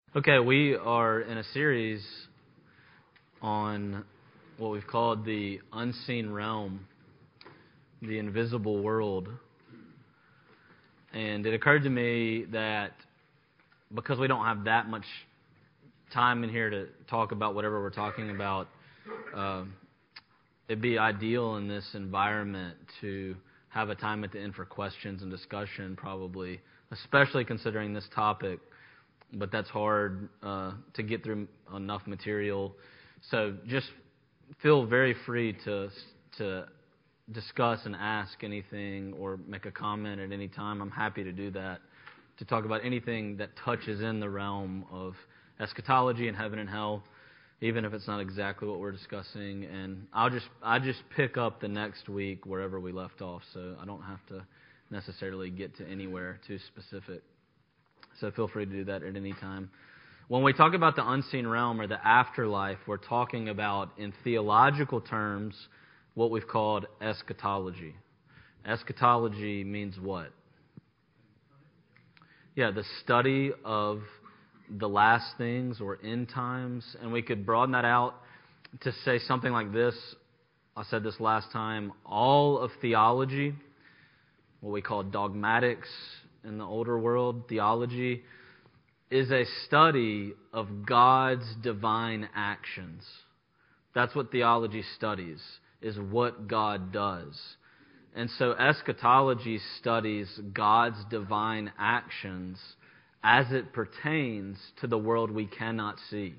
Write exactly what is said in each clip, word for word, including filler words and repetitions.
Okay, we are in a series on what we've called the unseen realm, the invisible world. And it occurred to me that because we don't have that much time in here to talk about whatever we're talking about, uh, it'd be ideal in this environment to have a time at the end for questions and discussion, probably, especially considering this topic. But that's hard uh, to get through enough material. So just feel very free to to discuss and ask anything or make a comment at any time. I'm happy to do that, to talk about anything that touches in the realm of eschatology and heaven and hell, even if it's not exactly what we're discussing. And I'll just I just pick up the next week wherever we left off, so I don't have to necessarily get to anywhere too specific. So feel free to do that at any time. When we talk about the unseen realm or the afterlife, we're talking about, in theological terms, what we've called eschatology. Eschatology means what? Yeah, the study of the last things or end times. And we could broaden that out to say something like this. I said this last time. All of theology, what we call dogmatics, in the older world, theology, is a study of God's divine actions. That's what theology studies, is what God does. And so eschatology studies God's divine actions as it pertains to the world we cannot see.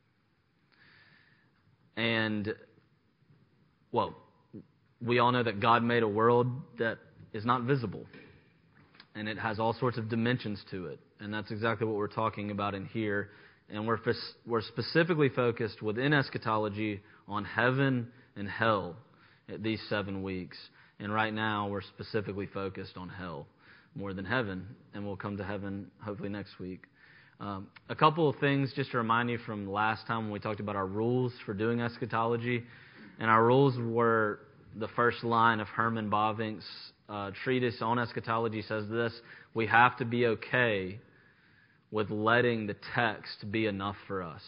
And, well, we all know that God made a world that is not visible. And it has all sorts of dimensions to it. And that's exactly what we're talking about in here. And we're we're specifically focused within eschatology on heaven and hell at these seven weeks. And right now we're specifically focused on hell more than heaven. And we'll come to heaven hopefully next week. Um, a couple of things just to remind you from last time when we talked about our rules for doing eschatology. And our rules were the first line of Herman Bavinck's Uh, treatise on eschatology says this: we have to be okay with letting the text be enough for us.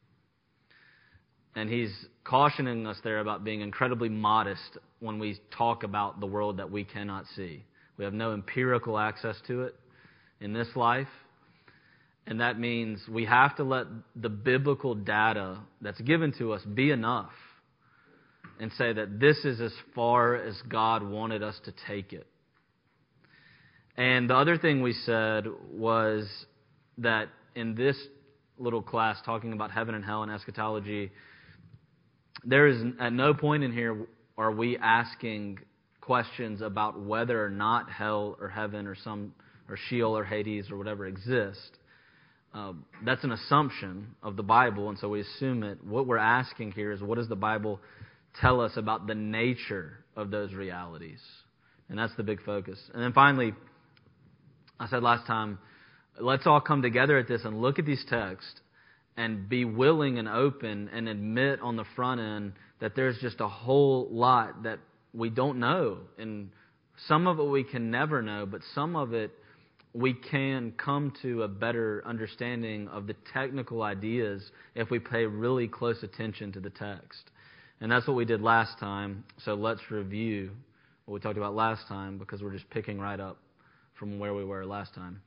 And he's cautioning us there about being incredibly modest when we talk about the world that we cannot see. We have no empirical access to it in this life. And that means we have to let the biblical data that's given to us be enough and say that this is as far as God wanted us to take it. And the other thing we said was that in this little class talking about heaven and hell and eschatology, there is at no point in here are we asking questions about whether or not hell or heaven or some or Sheol or Hades or whatever exist. Uh, that's an assumption of the Bible, and so we assume it. What we're asking here is, what does the Bible tell us about the nature of those realities? And that's the big focus. And then finally, I said last time, let's all come together at this and look at these texts and be willing and open and admit on the front end that there's just a whole lot that we don't know. And some of it we can never know, but some of it we can come to a better understanding of the technical ideas if we pay really close attention to the text. And that's what we did last time. So let's review what we talked about last time, because we're just picking right up from where we were last time.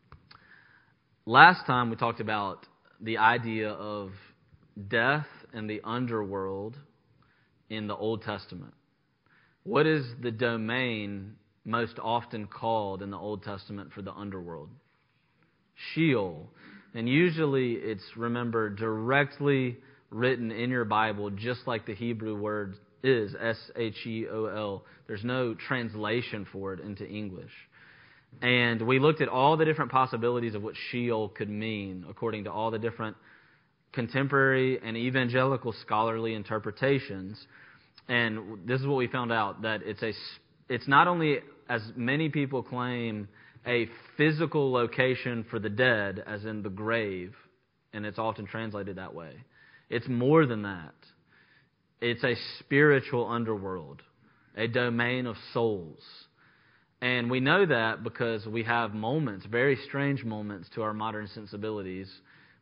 Last time we talked about the idea of death and the underworld in the Old Testament. What is the domain most often called in the Old Testament for the underworld? Sheol. And usually it's, remember, directly written in your Bible, just like the Hebrew word is, S H E O L. There's no translation for it into English. And we looked at all the different possibilities of what Sheol could mean, according to all the different contemporary and evangelical scholarly interpretations. And this is what we found out, that it's a, it's not only, as many people claim, a physical location for the dead, as in the grave, and it's often translated that way. It's more than that. It's a spiritual underworld, a domain of souls. And we know that because we have moments, very strange moments to our modern sensibilities,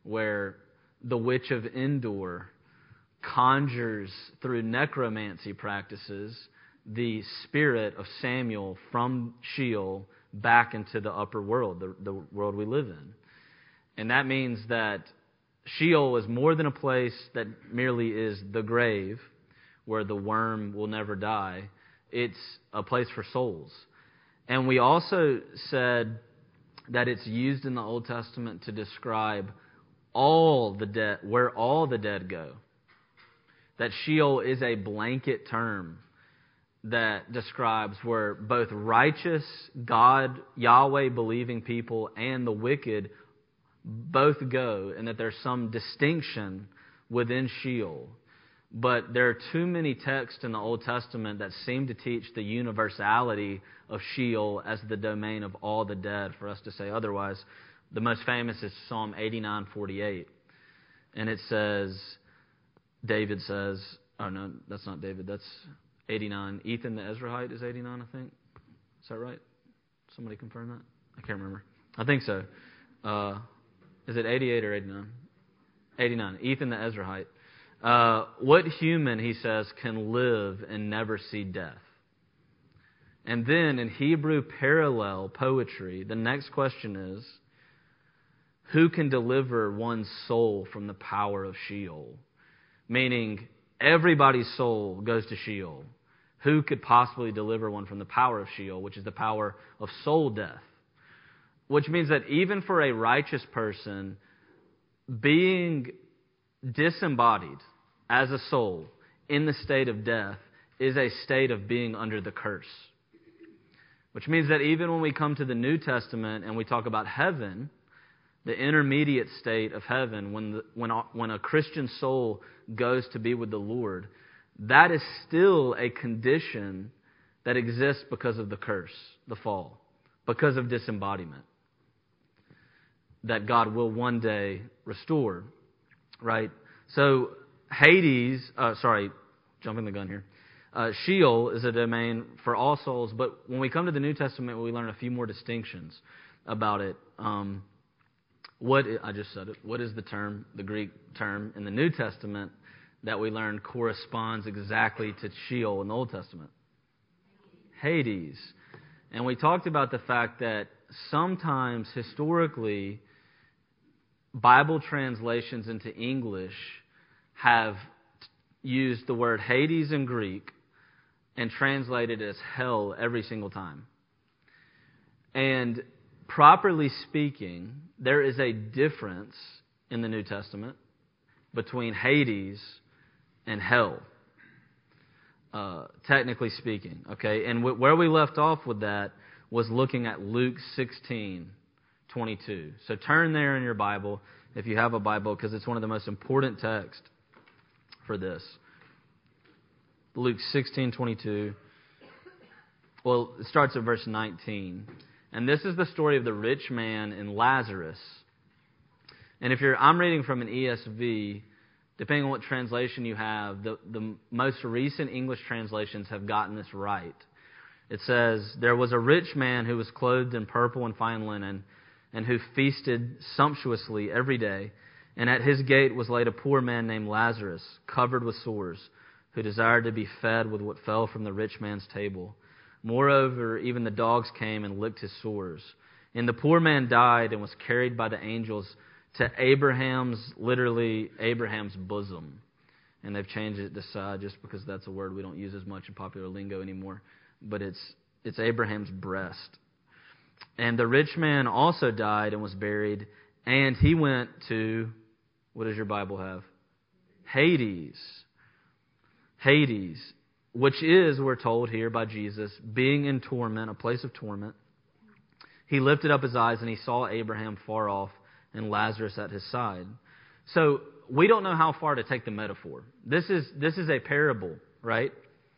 where the witch of Endor conjures through necromancy practices the spirit of Samuel from Sheol back into the upper world, the, the world we live in. And that means that Sheol is more than a place that merely is the grave where the worm will never die. It's a place for souls. And we also said that it's used in the Old Testament to describe all the dead, where all the dead go. That Sheol is a blanket term that describes where both righteous, God, Yahweh believing people and the wicked both go, and that there's some distinction within Sheol. But there are too many texts in the Old Testament that seem to teach the universality of Sheol as the domain of all the dead for us to say otherwise. The most famous is Psalm eighty-nine forty-eight. And it says, David says, oh no, that's not David, that's eighty-nine. Ethan the Ezrahite is eighty-nine, I think. Is that right? Somebody confirm that? I can't remember. I think so. Uh, is it eighty-eight or eighty-nine? eighty-nine. Ethan the Ezrahite. Uh, what human, he says, can live and never see death? And then in Hebrew parallel poetry, the next question is, who can deliver one's soul from the power of Sheol? Meaning, everybody's soul goes to Sheol. Who could possibly deliver one from the power of Sheol, which is the power of soul death? Which means that even for a righteous person, being disembodied as a soul in the state of death is a state of being under the curse. Which means that even when we come to the New Testament and we talk about heaven, the intermediate state of heaven, when the, when a, when a Christian soul goes to be with the Lord, that is still a condition that exists because of the curse, the fall, because of disembodiment, that God will one day restore. Right? So, Hades, uh, sorry, jumping the gun here. Uh, Sheol is a domain for all souls, but when we come to the New Testament, we learn a few more distinctions about it. Um, what I just said it. What is the term, the Greek term in the New Testament that we learn corresponds exactly to Sheol in the Old Testament? Hades. And we talked about the fact that sometimes historically, Bible translations into English have used the word Hades in Greek and translated it as hell every single time. And properly speaking, there is a difference in the New Testament between Hades and hell, uh, technically speaking. Okay, and w- where we left off with that was looking at Luke sixteen twenty-two. So turn there in your Bible, if you have a Bible, because it's one of the most important texts for this. Luke sixteen twenty-two. Well, it starts at verse nineteen. And this is the story of the rich man and Lazarus. And if you're, I'm reading from an E S V, depending on what translation you have, the, the most recent English translations have gotten this right. It says, there was a rich man who was clothed in purple and fine linen, and who feasted sumptuously every day. And at his gate was laid a poor man named Lazarus, covered with sores, who desired to be fed with what fell from the rich man's table. Moreover, even the dogs came and licked his sores. And the poor man died and was carried by the angels to Abraham's, literally Abraham's bosom. And they've changed it to side just because that's a word we don't use as much in popular lingo anymore. But it's it's Abraham's breast. And the rich man also died and was buried, and he went to, what does your Bible have? Hades. Hades, which is, we're told here by Jesus, being in torment, a place of torment. He lifted up his eyes and he saw Abraham far off and Lazarus at his side. So we don't know how far to take the metaphor. This is this is a parable, right?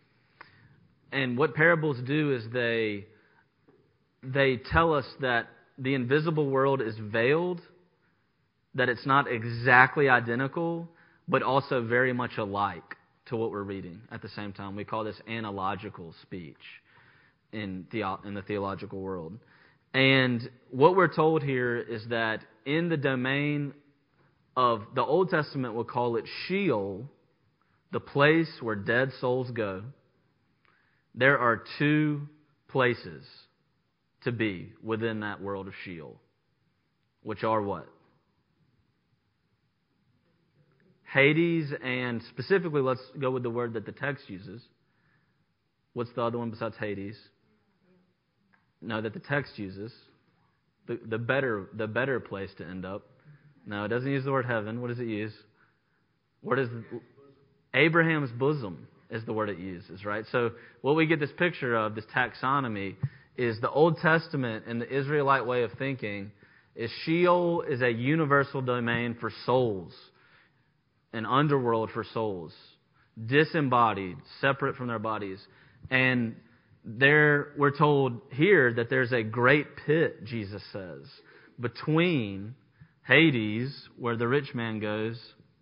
And what parables do is they they tell us that the invisible world is veiled, that it's not exactly identical, but also very much alike to what we're reading at the same time. We call this analogical speech in the, in the theological world. And what we're told here is that in the domain of, the Old Testament will call it Sheol, the place where dead souls go. There are two places to be within that world of Sheol, which are what? Hades, and specifically, let's go with the word that the text uses. What's the other one besides Hades? No, that the text uses. The, the better the better place to end up. No, it doesn't use the word heaven. What does it use? What is Abraham's bosom is the word it uses, right? So what we get this picture of, this taxonomy, is the Old Testament and the Israelite way of thinking is Sheol is a universal domain for souls, an underworld for souls, disembodied, separate from their bodies. And there, we're told here that there's a great pit, Jesus says, between Hades, where the rich man goes,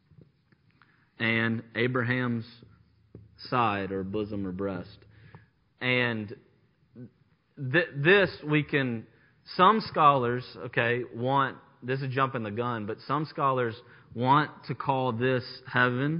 and Abraham's side or bosom or breast. And th- this we can, some scholars, okay, want, this is jumping the gun, but some scholars want to call this heaven.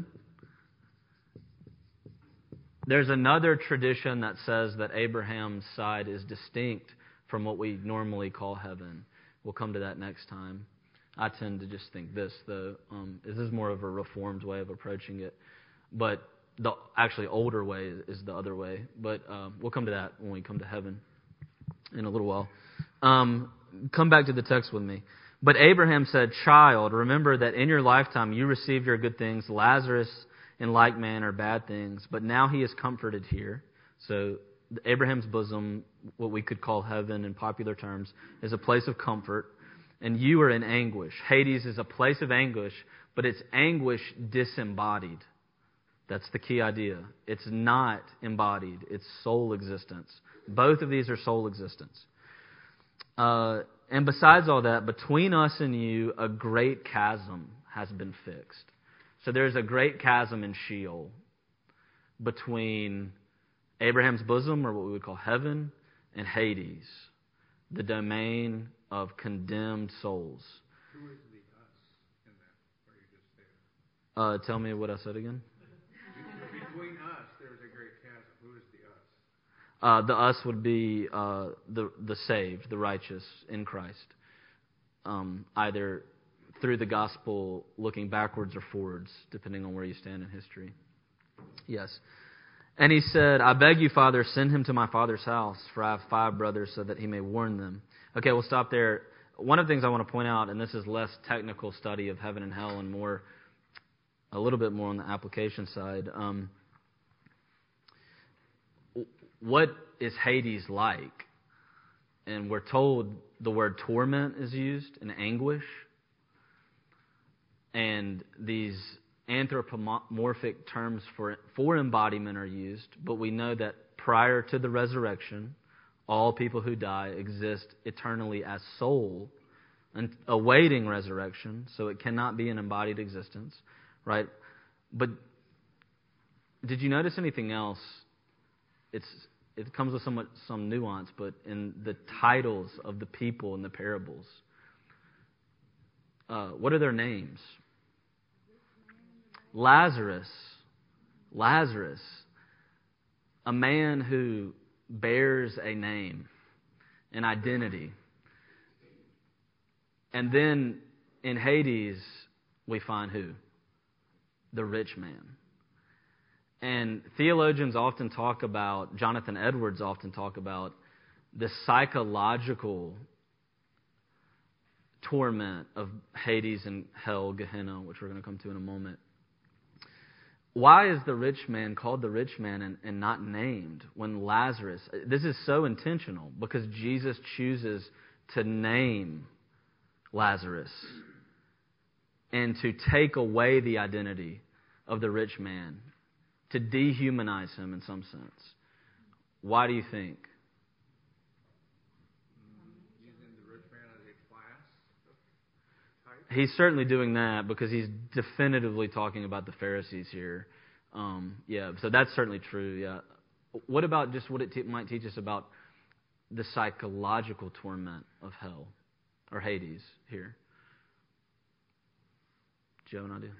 There's another tradition that says that Abraham's side is distinct from what we normally call heaven. We'll come to that next time. I tend to just think this, though. Um, this is more of a reformed way of approaching it. But the actually older way is the other way. But uh, we'll come to that when we come to heaven in a little while. Um, come back to the text with me. But Abraham said, "Child, remember that in your lifetime you received your good things. Lazarus in like manner bad things. But now he is comforted here." So Abraham's bosom, what we could call heaven in popular terms, is a place of comfort. And you are in anguish. Hades is a place of anguish, but it's anguish disembodied. That's the key idea. It's not embodied. It's soul existence. Both of these are soul existence. Uh, and besides all that, between us and you, a great chasm has been fixed. So there's a great chasm in Sheol between Abraham's bosom, or what we would call heaven, and Hades, the domain of condemned souls. Who is the us in that, what you just said? Uh, tell me what I said again. Between us, there's a great chasm. Who is the us? Uh, the us would be uh, the the saved, the righteous in Christ, um, either through the gospel, looking backwards or forwards, depending on where you stand in history. Yes. And he said, "I beg you, Father, send him to my father's house, for I have five brothers, so that he may warn them." Okay, we'll stop there. One of the things I want to point out, and this is less technical study of heaven and hell and more, a little bit more on the application side. Um, what is Hades like? And we're told the word torment is used, and anguish. And these anthropomorphic terms for, for embodiment are used, but we know that prior to the resurrection, all people who die exist eternally as soul and awaiting resurrection, so it cannot be an embodied existence, right? But did you notice anything else? It's it comes with somewhat some nuance, but in the titles of the people in the parables, uh, what are their names? Lazarus, Lazarus, a man who bears a name, an identity. And then in Hades, we find who? The rich man. And theologians often talk about, Jonathan Edwards often talk about the psychological torment of Hades and hell, Gehenna, which we're going to come to in a moment. Why is the rich man called the rich man and, and not named when Lazarus... This is so intentional because Jesus chooses to name Lazarus and to take away the identity of the rich man, to dehumanize him in some sense. Why do you think? Using the rich man as a class type? He's certainly doing that because he's definitively talking about the Pharisees here. Um, yeah, so that's certainly true, yeah. What about just what it te- might teach us about the psychological torment of hell or Hades here? you have an idea?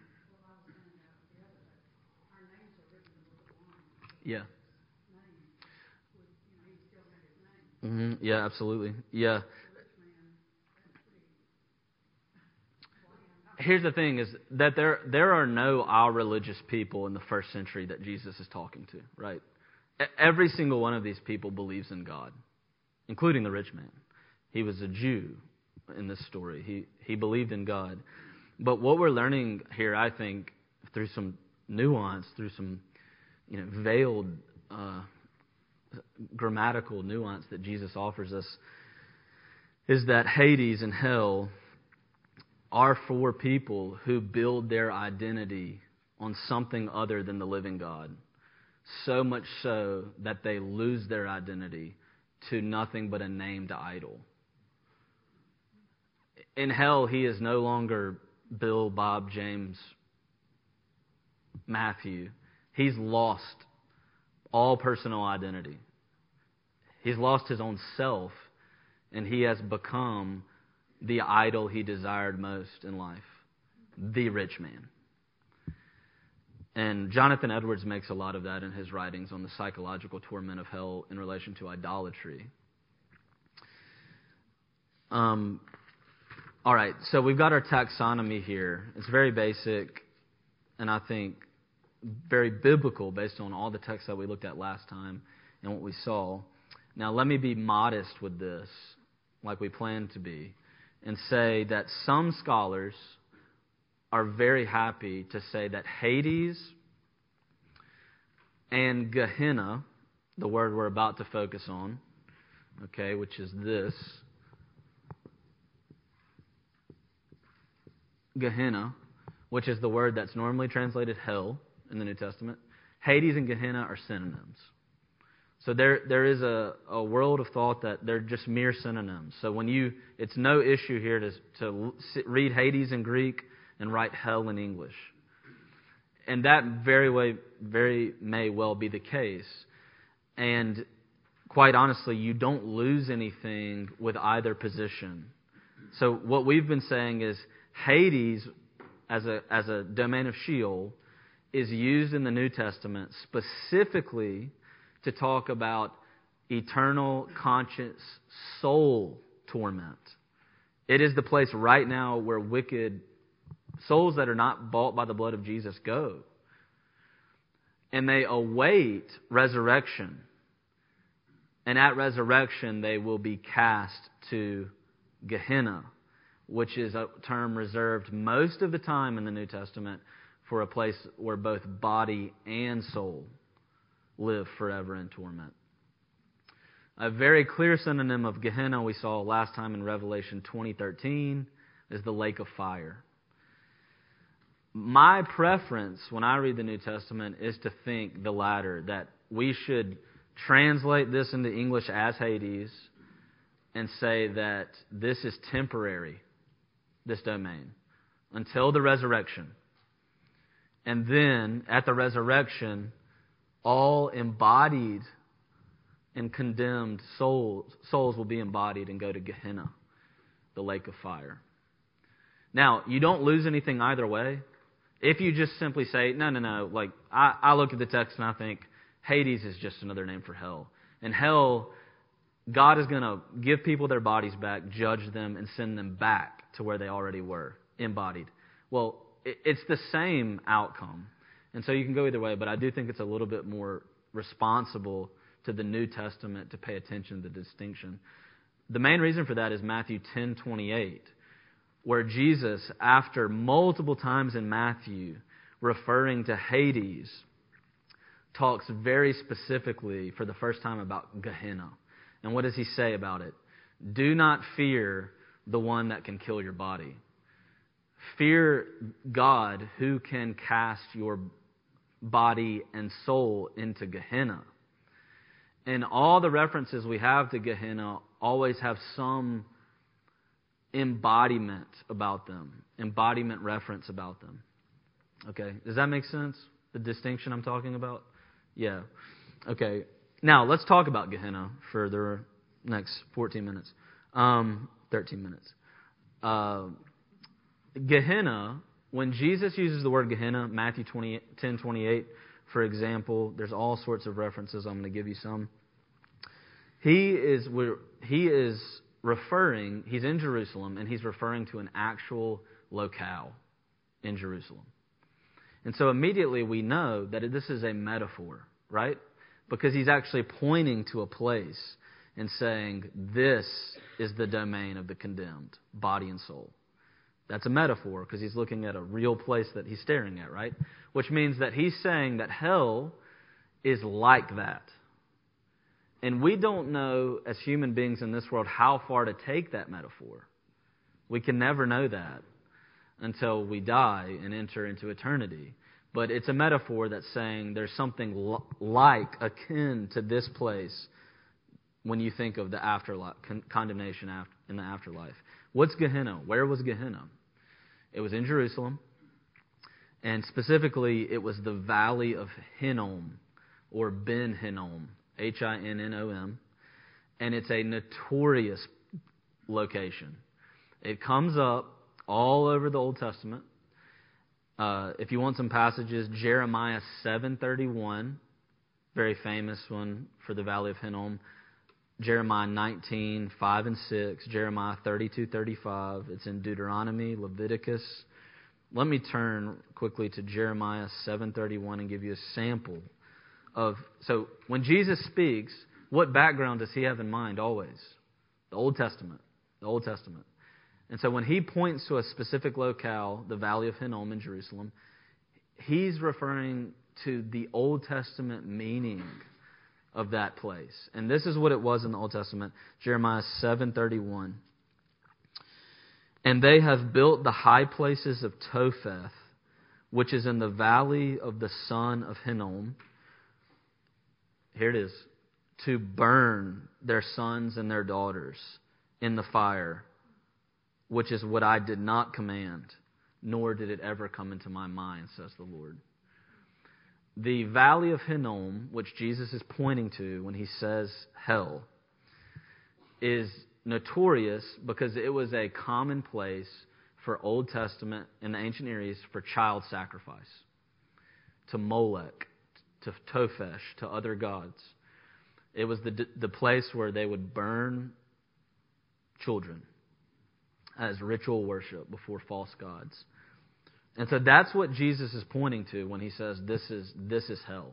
Yeah. Mm-hmm. Yeah, absolutely. Yeah. Here's the thing is that there there are no our religious people in the first century that Jesus is talking to, right? Every single one of these people believes in God, including the rich man. He was a Jew in this story. He he believed in God. But what we're learning here, I think, through some nuance, through some you know veiled uh, grammatical nuance that Jesus offers us, is that Hades and hell are for people who build their identity on something other than the living God. So much so that they lose their identity to nothing but a named idol. In hell, he is no longer Bill, Bob, James, Matthew. He's lost all personal identity. He's lost his own self, and he has become the idol he desired most in life, the rich man. And Jonathan Edwards makes a lot of that in his writings on the psychological torment of hell in relation to idolatry. Um, all right, so we've got our taxonomy here. It's very basic, and I think very biblical based on all the texts that we looked at last time and what we saw. Now, let me be modest with this, like we plan to be, and say that some scholars are very happy to say that Hades and Gehenna, the word we're about to focus on, okay, which is this, Gehenna, which is the word that's normally translated hell in the New Testament, Hades and Gehenna are synonyms. So there, there is a, a world of thought that they're just mere synonyms. So when you, it's no issue here to, to read Hades in Greek and write hell in English. And that very way, very may well be the case. And quite honestly, you don't lose anything with either position. So what we've been saying is Hades, as a as a domain of Sheol, is used in the New Testament specifically to talk about eternal conscious soul torment. It is the place right now where wicked souls that are not bought by the blood of Jesus go. And they await resurrection. And at resurrection, they will be cast to Gehenna, which is a term reserved most of the time in the New Testament for a place where both body and soul live forever in torment. A very clear synonym of Gehenna we saw last time in Revelation twenty thirteen is the lake of fire. My preference when I read the New Testament is to think the latter, that we should translate this into English as Hades and say that this is temporary, this domain, until the resurrection. And then at the resurrection, all embodied and condemned souls, souls will be embodied and go to Gehenna, the lake of fire. Now, you don't lose anything either way. If you just simply say, no, no, no, like, I, I look at the text and I think Hades is just another name for hell. And hell, God is going to give people their bodies back, judge them, and send them back to where they already were, embodied. Well, it, it's the same outcome. And so you can go either way, but I do think it's a little bit more responsible to the New Testament to pay attention to the distinction. The main reason for that is Matthew ten twenty-eight, where Jesus, after multiple times in Matthew referring to Hades, talks very specifically for the first time about Gehenna. And what does he say about it? Do not fear the one that can kill your body. Fear God who can cast your body and soul into Gehenna. And all the references we have to Gehenna always have some embodiment about them, embodiment reference about them. Okay, does that make sense? The distinction I'm talking about? Yeah. Okay, now let's talk about Gehenna for the next fourteen minutes, um, thirteen minutes. Uh, Gehenna when Jesus uses the word Gehenna, Matthew ten twenty-eight, for example, there's all sorts of references. I'm going to give you some. He is he is referring, he's in Jerusalem, and he's referring to an actual locale in Jerusalem. And so immediately we know that this is a metaphor, right? Because he's actually pointing to a place and saying, this is the domain of the condemned, body and soul. That's a metaphor because he's looking at a real place that he's staring at, right? Which means that he's saying that hell is like that. And we don't know, as human beings in this world, how far to take that metaphor. We can never know that until we die and enter into eternity. But it's a metaphor that's saying there's something l- like, akin to this place when you think of the afterlife, con- condemnation after, in the afterlife. What's Gehenna? Where was Gehenna? It was in Jerusalem. And specifically, it was the valley of Hinnom, or Ben Hinnom, H I N N O M. And it's a notorious location. It comes up all over the Old Testament. Uh, if you want some passages, Jeremiah seven thirty-one, very famous one for the Valley of Hinnom. Jeremiah nineteen, five and six. Jeremiah thirty-two thirty-five. It's in Deuteronomy, Leviticus. Let me turn quickly to Jeremiah seven thirty-one and give you a sample of... So when Jesus speaks, what background does he have in mind always? The Old Testament. The Old Testament. And so when he points to a specific locale, the Valley of Hinnom in Jerusalem, he's referring to the Old Testament meaning of that place. And this is what it was in the Old Testament, Jeremiah seven thirty-one. And they have built the high places of Topheth, which is in the valley of the son of Hinnom. Here it is. To burn their sons and their daughters in the fire, which is what I did not command, nor did it ever come into my mind, says the Lord. The valley of Hinnom, which Jesus is pointing to when he says hell, is notorious because it was a common place for Old Testament in the ancient Near East for child sacrifice to Molech, to Topheth, to other gods. It was the the place where they would burn children as ritual worship before false gods. And so that's what Jesus is pointing to when he says this is this is hell.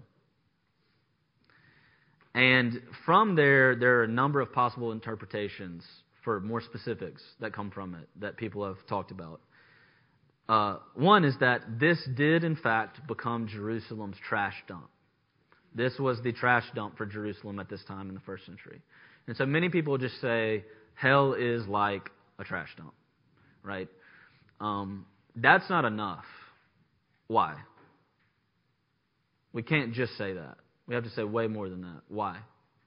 And from there, there are a number of possible interpretations for more specifics that come from it that people have talked about. Uh, one is that this did, in fact, become Jerusalem's trash dump. This was the trash dump for Jerusalem at this time in the first century. And so many people just say hell is like a trash dump, right? Um, that's not enough. Why? We can't just say that. We have to say way more than that. Why?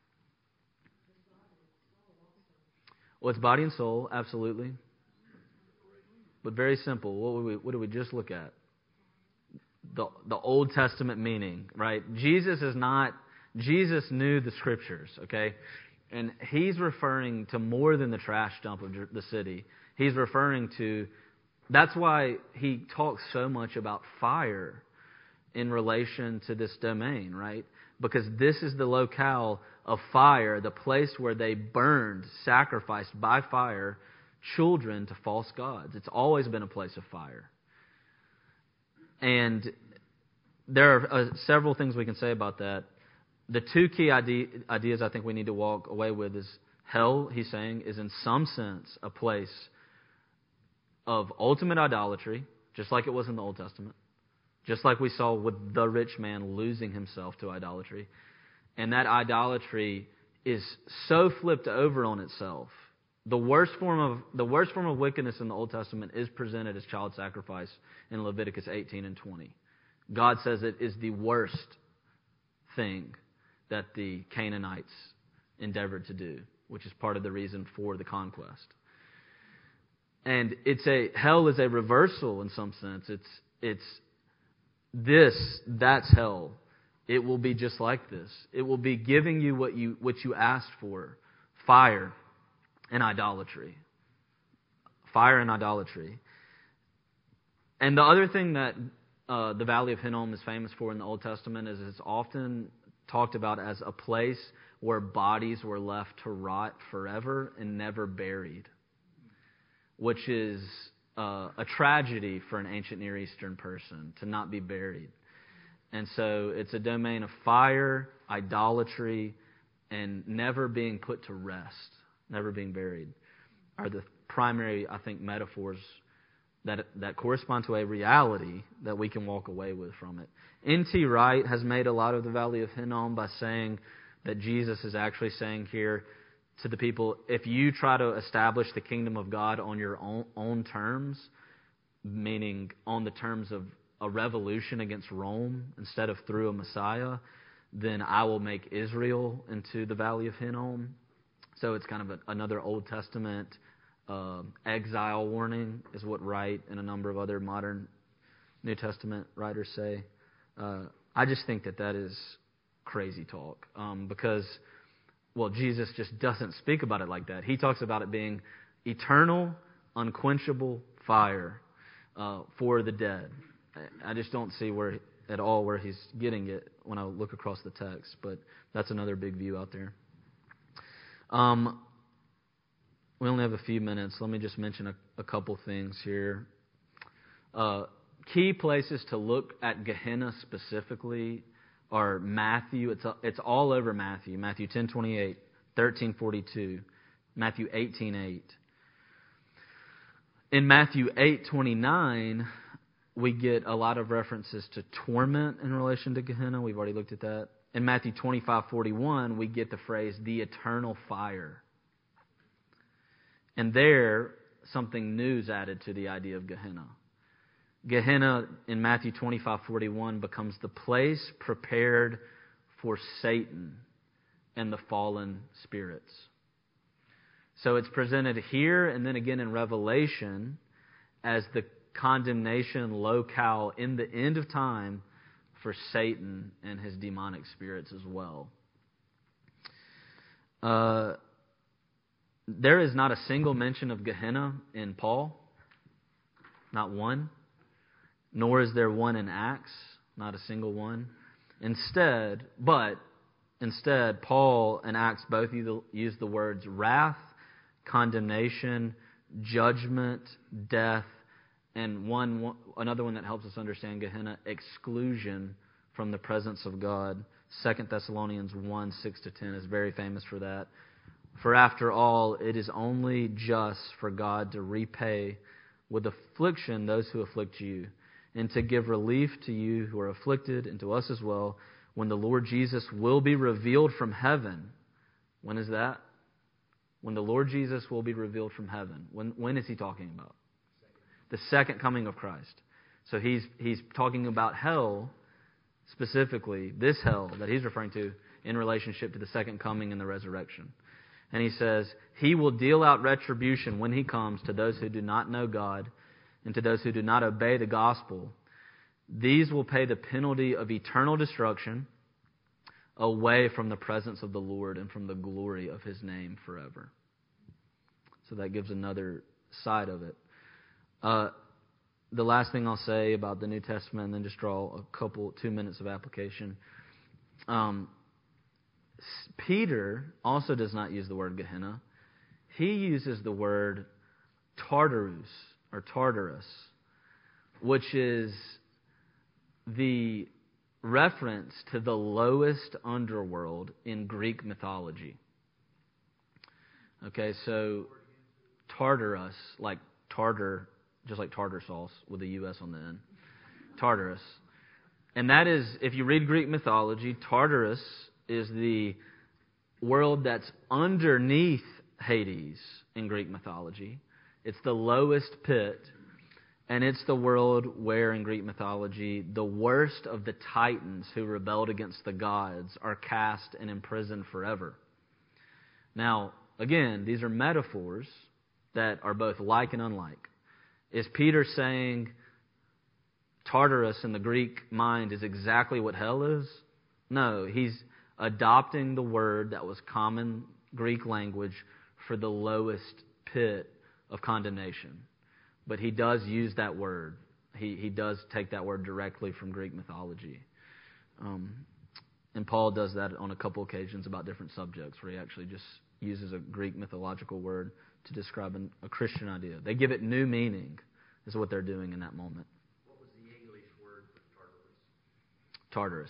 Well, it's body and soul, absolutely. But very simple. What, would we, what do we just look at? The, the Old Testament meaning, right? Jesus is not, Jesus knew the Scriptures, okay? And he's referring to more than the trash dump of the city. He's referring to, that's why he talks so much about fire in relation to this domain, right? Because this is the locale of fire, the place where they burned, sacrificed by fire, children to false gods. It's always been a place of fire. And there are uh, several things we can say about that. The two key idea, ideas I think we need to walk away with is hell, he's saying, is in some sense a place of ultimate idolatry, just like it was in the Old Testament. Just like we saw with the rich man losing himself to idolatry. And that idolatry is so flipped over on itself. The worst form of the worst form of wickedness in the Old Testament is presented as child sacrifice in Leviticus eighteen and twenty. God says it is the worst thing that the Canaanites endeavored to do, which is part of the reason for the conquest. And it's a hell is a reversal in some sense. It's it's this, that's hell. It will be just like this. It will be giving you what you what you asked for. Fire and idolatry. Fire and idolatry. And the other thing that uh, the Valley of Hinnom is famous for in the Old Testament is it's often talked about as a place where bodies were left to rot forever and never buried, which is uh, a tragedy for an ancient Near Eastern person to not be buried. And so it's a domain of fire, idolatry, and never being put to rest, never being buried, are the primary, I think, metaphors that that correspond to a reality that we can walk away with from it. N T Wright has made a lot of the Valley of Hinnom by saying that Jesus is actually saying here to the people, if you try to establish the kingdom of God on your own, own terms, meaning on the terms of a revolution against Rome instead of through a Messiah, then I will make Israel into the Valley of Hinnom. So it's kind of a, another Old Testament uh, exile warning, is what Wright and a number of other modern New Testament writers say. Uh, I just think that that is crazy talk um, because, well, Jesus just doesn't speak about it like that. He talks about it being eternal, unquenchable fire uh, for the dead. I just don't see where at all where he's getting it when I look across the text, but that's another big view out there. Um, we only have a few minutes. Let me just mention a, a couple things here. Uh, key places to look at Gehenna specifically are Matthew. It's a, it's all over Matthew. Matthew ten twenty-eight, thirteen forty-two, Matthew eighteen eight. In Matthew eight twenty-nine, we get a lot of references to torment in relation to Gehenna. We've already looked at that. In Matthew twenty-five forty-one, we get the phrase, the eternal fire. And there, something new is added to the idea of Gehenna. Gehenna, in Matthew twenty-five forty-one, becomes the place prepared for Satan and the fallen spirits. So it's presented here and then again in Revelation as the condemnation locale in the end of time for Satan and his demonic spirits as well. Uh, there is not a single mention of Gehenna in Paul. Not one. Nor is there one in Acts. Not a single one. Instead, but instead, Paul and Acts both use the words wrath, condemnation, judgment, death, and one, one another one that helps us understand Gehenna, exclusion from the presence of God. Second Thessalonians one, six to ten is very famous for that. For after all, it is only just for God to repay with affliction those who afflict you, and to give relief to you who are afflicted, and to us as well, when the Lord Jesus will be revealed from heaven. When is that? When the Lord Jesus will be revealed from heaven. When when is he talking about? The second coming of Christ. So he's he's talking about hell, specifically, this hell that he's referring to in relationship to the second coming and the resurrection. And he says, he will deal out retribution when he comes to those who do not know God and to those who do not obey the gospel. These will pay the penalty of eternal destruction away from the presence of the Lord and from the glory of his name forever. So that gives another side of it. Uh, the last thing I'll say about the New Testament, and then just draw a couple, two minutes of application. Um, Peter also does not use the word Gehenna. He uses the word Tartarus or Tartarus, which is the reference to the lowest underworld in Greek mythology. Okay, so Tartarus, like tartar, just like tartar sauce with a U S on the end. Tartarus. And that is, if you read Greek mythology, Tartarus is the world that's underneath Hades in Greek mythology. It's the lowest pit, and it's the world where, in Greek mythology, the worst of the titans who rebelled against the gods are cast and imprisoned forever. Now, again, these are metaphors that are both like and unlike. Is Peter saying Tartarus in the Greek mind is exactly what hell is? No, he's adopting the word that was common Greek language for the lowest pit of condemnation. But he does use that word. he, he does take that word directly from Greek mythology. Um, and Paul does that on a couple occasions about different subjects, where he actually just uses a Greek mythological word to describe an, a Christian idea. They give it new meaning, is what they're doing in that moment. What was the English word for Tartarus? Tartarus.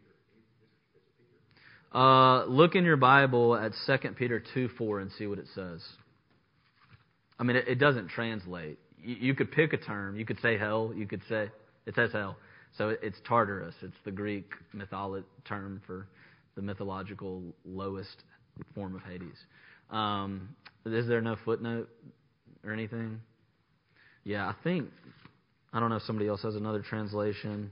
Uh, look in your Bible at Second Peter two four and see what it says. I mean, it, it doesn't translate. You, you could pick a term. You could say hell. You could say, it says hell. So it, it's Tartarus. It's the Greek mytholo- term for the mythological lowest form of Hades. Um, is there no footnote or anything? Yeah, I think, I don't know if somebody else has another translation.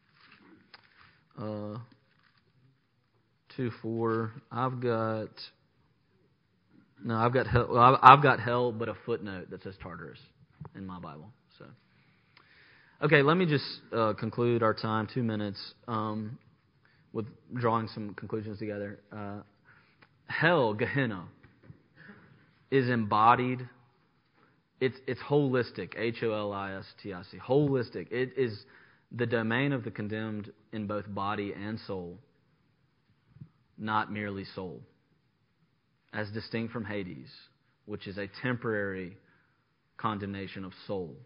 Uh, two four. I've got, no, I've got hell, well, I've, I've got hell, but a footnote that says Tartarus in my Bible. So, okay, let me just uh, conclude our time, two minutes, um, with drawing some conclusions together. Uh, hell, Gehenna, is embodied. It's it's holistic. H O L I S T I C. Holistic. It is the domain of the condemned in both body and soul, not merely soul, as distinct from Hades, which is a temporary condemnation of soul.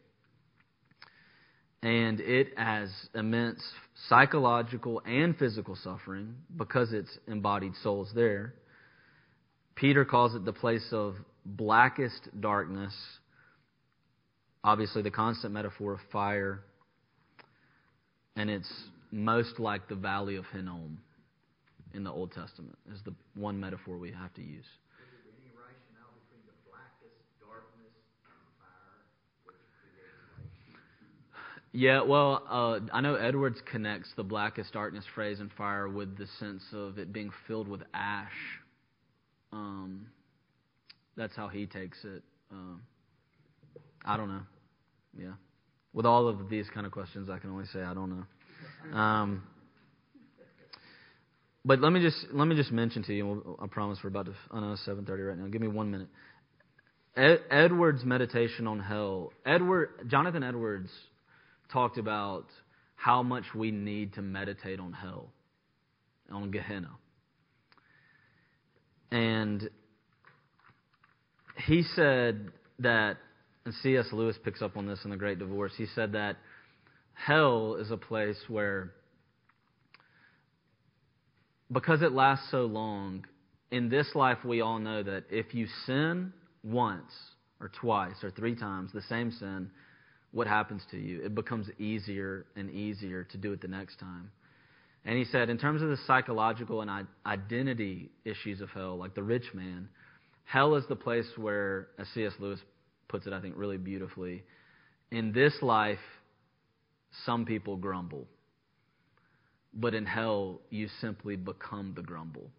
And it has immense psychological and physical suffering because it's embodied souls there. Peter calls it the place of blackest darkness, obviously the constant metaphor of fire, and it's most like the valley of Hinnom in the Old Testament, is the one metaphor we have to use. Is there any rationale between the blackest darkness and fire, which creates light? Yeah, well, uh, I know Edwards connects the blackest darkness phrase and fire with the sense of it being filled with ash. Um, that's how he takes it. Um, I don't know. Yeah. With all of these kind of questions, I can only say I don't know. Um, but let me just let me just mention to you. I promise we're about to. I know it's seven thirty right now. Give me one minute. Ed, Edwards' meditation on hell. Edward Jonathan Edwards talked about how much we need to meditate on hell, on Gehenna, and he said that. And C S Lewis picks up on this in The Great Divorce. He said that hell is a place where, because it lasts so long, in this life we all know that if you sin once or twice or three times the same sin, what happens to you? It becomes easier and easier to do it the next time. And he said, in terms of the psychological and identity issues of hell, like the rich man, hell is the place where, as C S Lewis puts it, I think, really beautifully, in this life, some people grumble. But in hell, you simply become the grumble.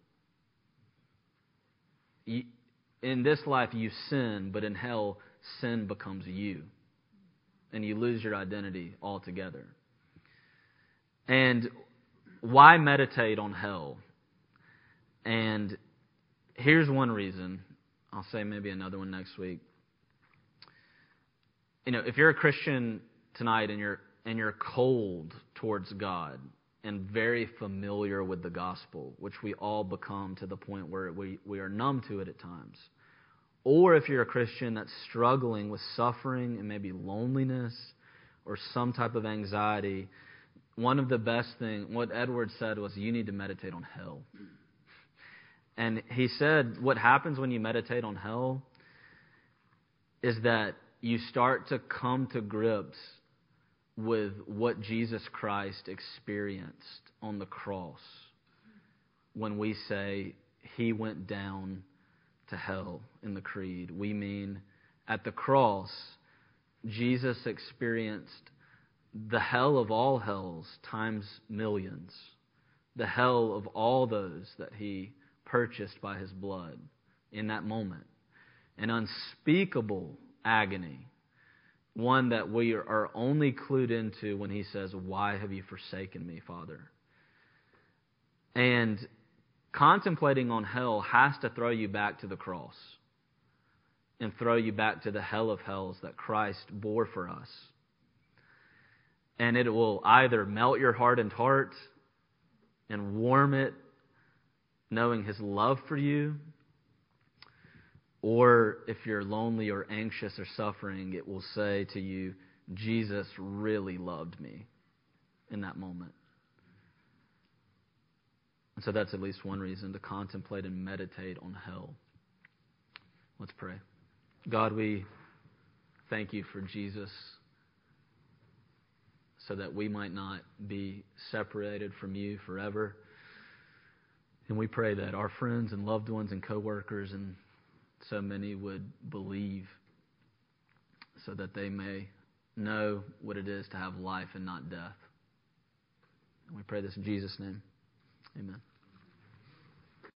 You, in this life, you sin, but in hell, sin becomes you. And you lose your identity altogether. And why meditate on hell? And here's one reason. I'll say maybe another one next week. You know, if you're a Christian tonight and you're and you're cold towards God and very familiar with the gospel, which we all become to the point where we, we are numb to it at times, or if you're a Christian that's struggling with suffering and maybe loneliness or some type of anxiety, one of the best things, what Edwards said was, you need to meditate on hell. And he said what happens when you meditate on hell is that you start to come to grips with what Jesus Christ experienced on the cross when we say He went down to hell in the creed. We mean at the cross, Jesus experienced the hell of all hells times millions, the hell of all those that He purchased by His blood in that moment, an unspeakable agony, one that we are only clued into when He says, "Why have you forsaken me, Father?" And contemplating on hell has to throw you back to the cross and throw you back to the hell of hells that Christ bore for us. And it will either melt your hardened heart and warm it, knowing His love for you, or if you're lonely or anxious or suffering, it will say to you, Jesus really loved me in that moment. And so that's at least one reason to contemplate and meditate on hell. Let's pray. God, we thank you for Jesus so that we might not be separated from you forever. And we pray that our friends and loved ones and coworkers and so many would believe so that they may know what it is to have life and not death. And we pray this in Jesus' name. Amen.